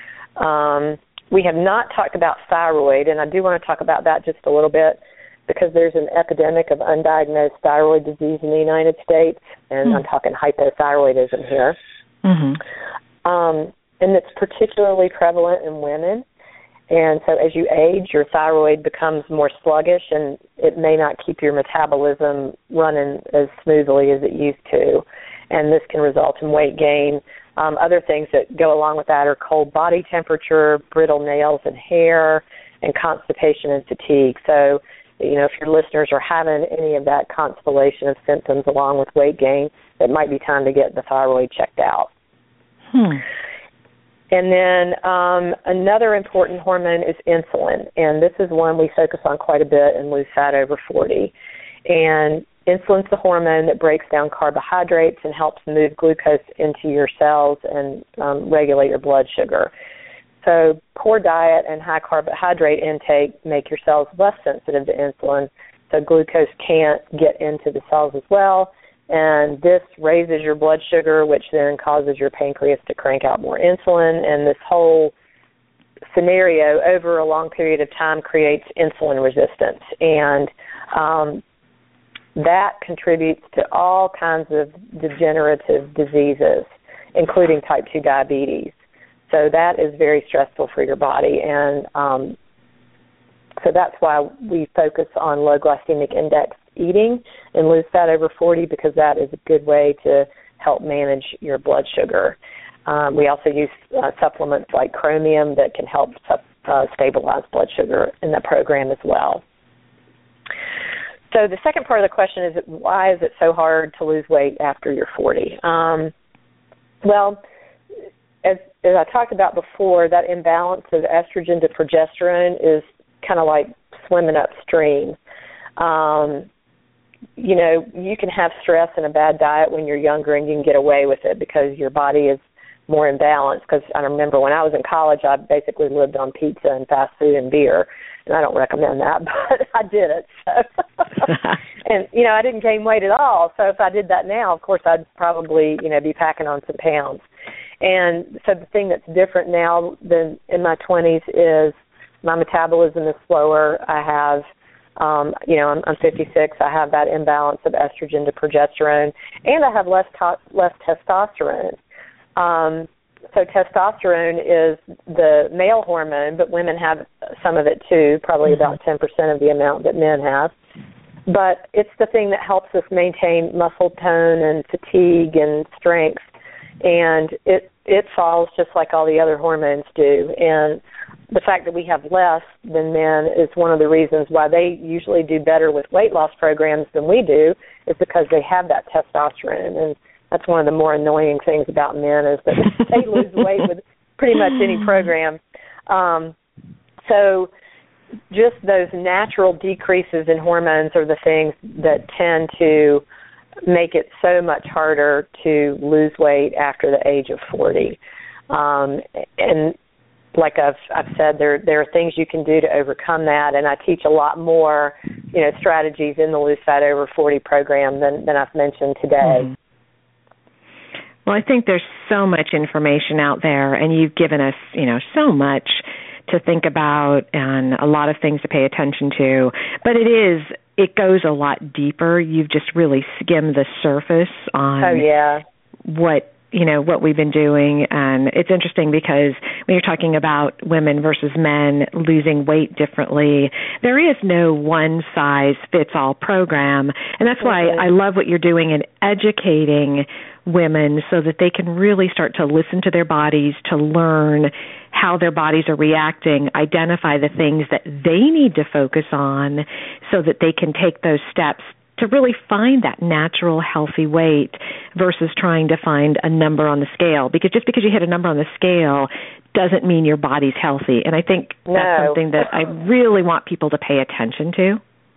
Um, we have not talked about thyroid, and I do want to talk about that just a little bit, because there's an epidemic of undiagnosed thyroid disease in the United States, and mm. I'm talking hypothyroidism here. Mm-hmm. Um, and it's particularly prevalent in women. And so as you age, your thyroid becomes more sluggish, and it may not keep your metabolism running as smoothly as it used to. And this can result in weight gain. Um, other things that go along with that are cold body temperature, brittle nails and hair, and constipation and fatigue. So, you know, if your listeners are having any of that constellation of symptoms along with weight gain, it might be time to get the thyroid checked out. Hmm. And then um, another important hormone is insulin, and this is one we focus on quite a bit in Lose Fat Over forty. And insulin's the hormone that breaks down carbohydrates and helps move glucose into your cells and um, regulate your blood sugar. So poor diet and high carbohydrate intake make your cells less sensitive to insulin, so glucose can't get into the cells as well, and this raises your blood sugar, which then causes your pancreas to crank out more insulin, and this whole scenario over a long period of time creates insulin resistance, and um, that contributes to all kinds of degenerative diseases, including type two diabetes. So that is very stressful for your body, and um, so that's why we focus on low glycemic index eating and lose fat over forty, because that is a good way to help manage your blood sugar. Um, we also use uh, supplements like chromium that can help uh, stabilize blood sugar in the program as well. So the second part of the question is, why is it so hard to lose weight after you're forty? Um, well, as, as I talked about before, that imbalance of estrogen to progesterone is kind of like swimming upstream. Um, you know, you can have stress and a bad diet when you're younger and you can get away with it because your body is more imbalanced. Because I remember when I was in college, I basically lived on pizza and fast food and beer, and I don't recommend that, but I did it. So. And, you know, I didn't gain weight at all. So if I did that now, of course, I'd probably, you know, be packing on some pounds. And so the thing that's different now than in my twenties is my metabolism is slower. I have, um, you know, I'm, I'm fifty-six. I have that imbalance of estrogen to progesterone, and I have less to- less testosterone. Um, so testosterone is the male hormone, but women have some of it too, probably mm-hmm. about ten percent of the amount that men have. But it's the thing that helps us maintain muscle tone and fatigue and strength, and it it falls just like all the other hormones do. And the fact that we have less than men is one of the reasons why they usually do better with weight loss programs than we do, is because they have that testosterone. And that's one of the more annoying things about men, is that they lose weight with pretty much any program. Um, so just those natural decreases in hormones are the things that tend to make it so much harder to lose weight after the age of forty. Um, and like I've, I've said, there there are things you can do to overcome that, and I teach a lot more, you know, strategies in the Lose Fat Over forty program than, than I've mentioned today. Mm-hmm. Well, I think there's so much information out there, and you've given us, you know, so much to think about and a lot of things to pay attention to. But it is, it goes a lot deeper. You've just really skimmed the surface on oh, yeah. what, you know, what we've been doing. And it's interesting because when you're talking about women versus men losing weight differently, there is no one-size-fits-all program. And that's why I love what you're doing in educating women so that they can really start to listen to their bodies, to learn how their bodies are reacting, identify the things that they need to focus on so that they can take those steps to really find that natural, healthy weight versus trying to find a number on the scale. Because just because you hit a number on the scale doesn't mean your body's healthy. And I think no. that's something that I really want people to pay attention to.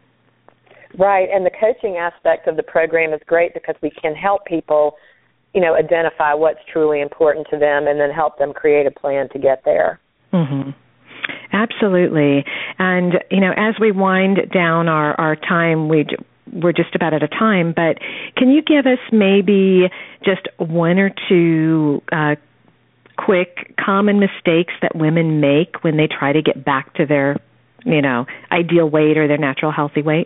Right, and the coaching aspect of the program is great because we can help people, you know, identify what's truly important to them and then help them create a plan to get there. Mm-hmm. Absolutely. And, you know, as we wind down our, our time, we we're just about out of time, but can you give us maybe just one or two uh, quick common mistakes that women make when they try to get back to their, you know, ideal weight or their natural healthy weight?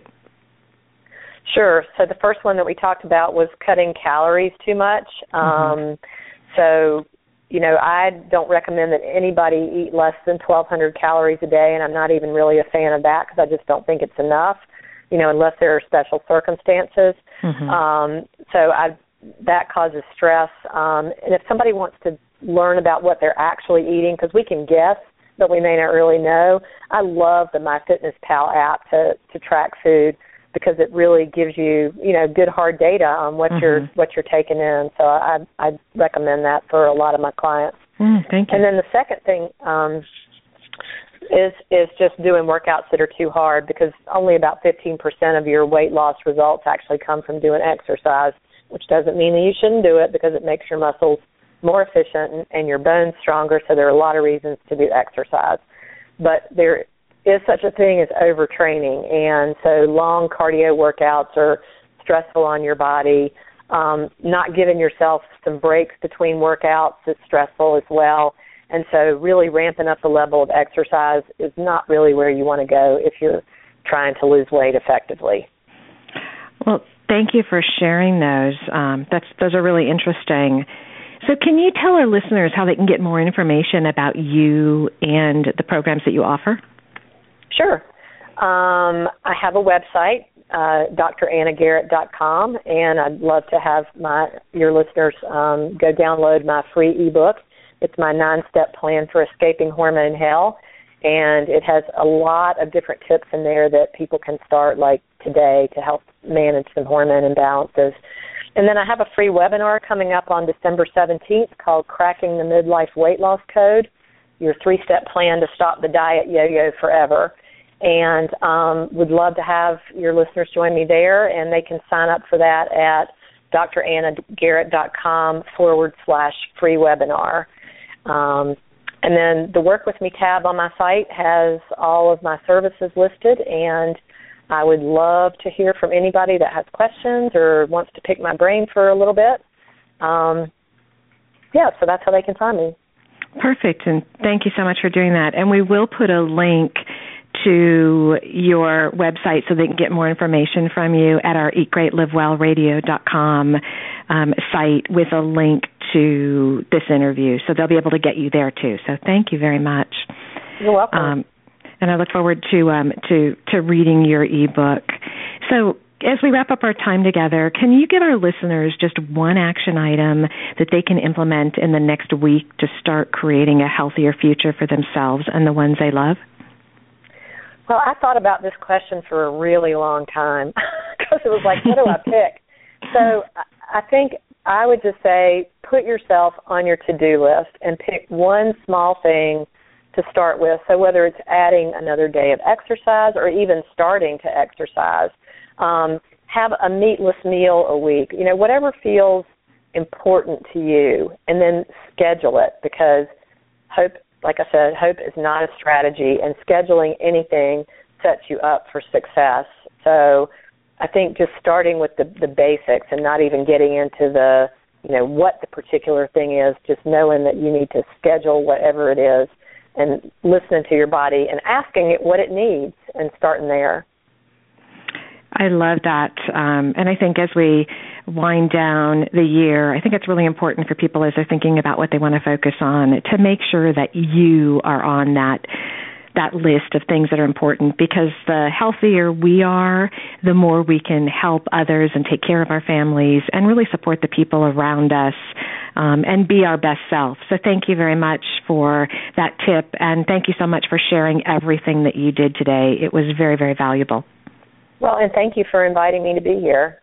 Sure. So the first one that we talked about was cutting calories too much. Mm-hmm. Um, so, you know, I don't recommend that anybody eat less than twelve hundred calories a day, and I'm not even really a fan of that because I just don't think it's enough, you know, unless there are special circumstances. Mm-hmm. Um, so I, that causes stress. Um, and if somebody wants to learn about what they're actually eating, because we can guess, but we may not really know, I love the MyFitnessPal app to, to track food, because it really gives you, you know, good hard data on what mm-hmm. you're what you're taking in. So I I recommend that for a lot of my clients. Mm, thank you. And then the second thing um, is is just doing workouts that are too hard, because only about fifteen percent of your weight loss results actually come from doing exercise, which doesn't mean that you shouldn't do it because it makes your muscles more efficient, and, and your bones stronger, so there are a lot of reasons to do exercise. But there is such a thing as overtraining, and so long cardio workouts are stressful on your body. Um, not giving yourself some breaks between workouts is stressful as well. And so really ramping up the level of exercise is not really where you want to go if you're trying to lose weight effectively. Well, thank you for sharing those. Um, that's, those are really interesting. So can you tell our listeners how they can get more information about you and the programs that you offer? Sure. Um, I have a website, uh, d r anna garrett dot com, and I'd love to have my your listeners um, go download my free ebook. It's my nine-step plan for escaping hormone hell, and it has a lot of different tips in there that people can start, like today, to help manage some hormone imbalances. And then I have a free webinar coming up on December seventeenth called Cracking the Midlife Weight Loss Code, your three-step plan to stop the diet yo-yo forever. And um, would love to have your listeners join me there, and they can sign up for that at drannagarrett.com forward slash free webinar. Um, and then the Work With Me tab on my site has all of my services listed, and I would love to hear from anybody that has questions or wants to pick my brain for a little bit. Um, yeah, so that's how they can find me. Perfect, and thank you so much for doing that. And we will put a link to your website so they can get more information from you at our eat great live well radio dot com um, site with a link to this interview. So they'll be able to get you there too. So thank you very much. You're welcome. Um, and I look forward to um, to to reading your ebook. So as we wrap up our time together, can you give our listeners just one action item that they can implement in the next week to start creating a healthier future for themselves and the ones they love? Well, I thought about this question for a really long time because it was like, what do I pick? So I think I would just say put yourself on your to-do list and pick one small thing to start with. So whether it's adding another day of exercise or even starting to exercise, um, have a meatless meal a week, you know, whatever feels important to you, and then schedule it, because hope, like I said, hope is not a strategy, and scheduling anything sets you up for success. So I think just starting with the, the basics and not even getting into the, you know, what the particular thing is, just knowing that you need to schedule whatever it is and listening to your body and asking it what it needs and starting there. I love that. Um, and I think as we wind down the year, I think it's really important for people as they're thinking about what they want to focus on to make sure that you are on that that list of things that are important, because the healthier we are, the more we can help others and take care of our families and really support the people around us um, and be our best self. So thank you very much for that tip, and thank you so much for sharing everything that you did today. It was very, very valuable. Well, and thank you for inviting me to be here.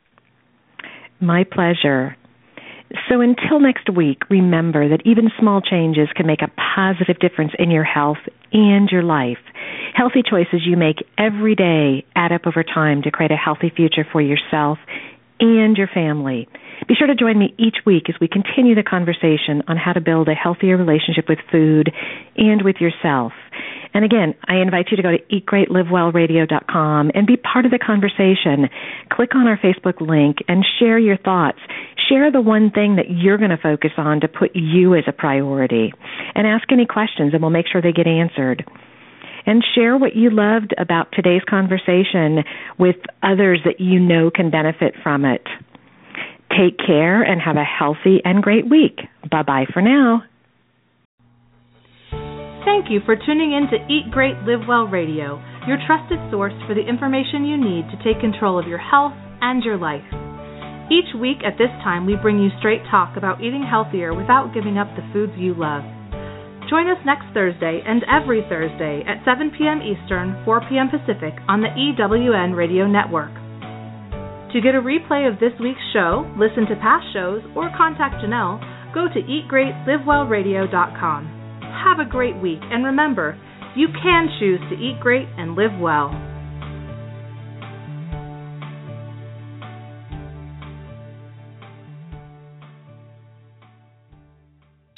My pleasure. So until next week, remember that even small changes can make a positive difference in your health and your life. Healthy choices you make every day add up over time to create a healthy future for yourself and your family. Be sure to join me each week as we continue the conversation on how to build a healthier relationship with food and with yourself. And again, I invite you to go to eat great live well radio dot com and be part of the conversation. Click on our Facebook link and share your thoughts. Share the one thing that you're going to focus on to put you as a priority. And ask any questions, and we'll make sure they get answered. And share what you loved about today's conversation with others that you know can benefit from it. Take care and have a healthy and great week. Bye-bye for now. Thank you for tuning in to Eat Great, Live Well Radio, your trusted source for the information you need to take control of your health and your life. Each week at this time, we bring you straight talk about eating healthier without giving up the foods you love. Join us next Thursday and every Thursday at seven p.m. Eastern, four p.m. Pacific on the E W N Radio Network. To get a replay of this week's show, listen to past shows, or contact Janelle, go to eat great live well radio dot com. Have a great week, and remember, you can choose to eat great and live well.